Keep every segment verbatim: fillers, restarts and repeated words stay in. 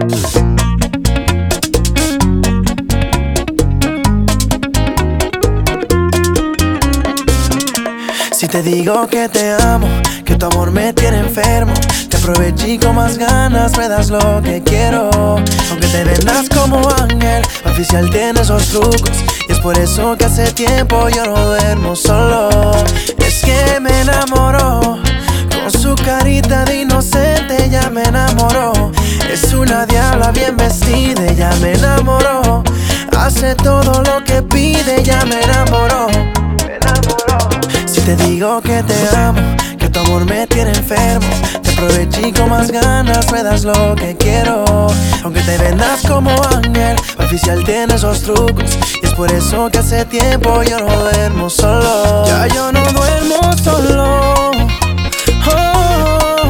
Si te digo que te amo, que tu amor me tiene enfermo, te aproveché y con más ganas me das lo que quiero. Aunque te vendas como ángel, oficial tiene esos trucos, y es por eso que hace tiempo yo no duermo solo. Es que me enamoró, con su carita de inocente ya me enamoró. Es una diabla bien vestida, ya me enamoró. Hace todo lo que pide, ya me enamoró. Si te digo que te amo, que tu amor me tiene enfermo, te aproveché y con más ganas me das lo que quiero. Aunque te vendas como ángel, oficial tiene esos trucos, y es por eso que hace tiempo yo no duermo solo. Ya yo no duermo solo. Oh, oh,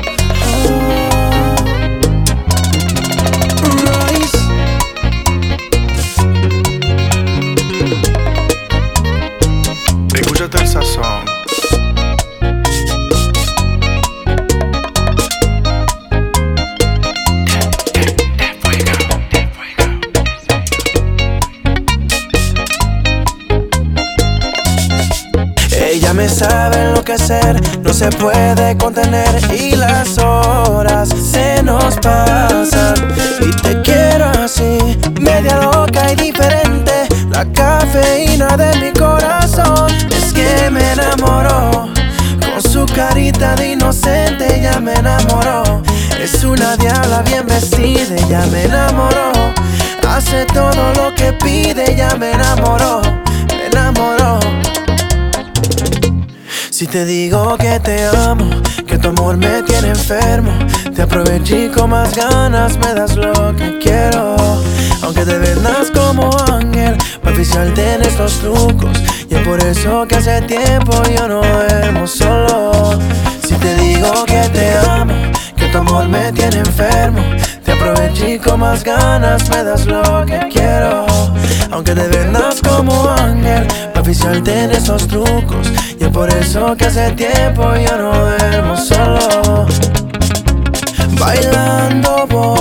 oh. Royce. Escúchate el sazón. Ella me sabe enloquecer, no se puede contener, y las horas se nos pasan. Y te quiero así, media loca y diferente, la cafeína de mi corazón. Es que me enamoró, con su carita de inocente ya me enamoró. Es una diabla bien vestida, ya me enamoró. Hace todo lo que pide, ya me enamoró, me enamoró. Si te digo que te amo, que tu amor me tiene enfermo, te aproveché y con más ganas me das lo que quiero. Aunque te vendas como ángel, pa' oficial tienes los trucos, y es por eso que hace tiempo yo no duermo solo. Si te digo que te amo, que tu amor me tiene enfermo, te aproveché y con más ganas me das lo que quiero. Aunque te vendas como ángel, pa' oficial tienes esos trucos, y es por eso que hace tiempo yo no duermo solo. Bailando voy.